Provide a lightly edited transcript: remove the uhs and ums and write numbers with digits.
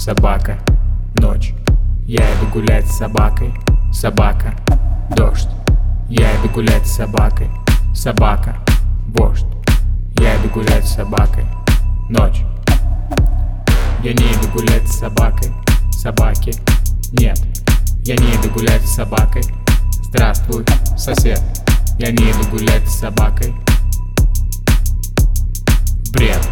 собака, ночь. Я иду гулять с собакой, собака, дождь. Я иду гулять с собакой, собака, вождь. Я иду гулять с собакой, ночь. Я не иду гулять с собакой, собаки нет. Я не иду гулять с собакой, здравствуй, сосед. Я не иду гулять с собакой, бред.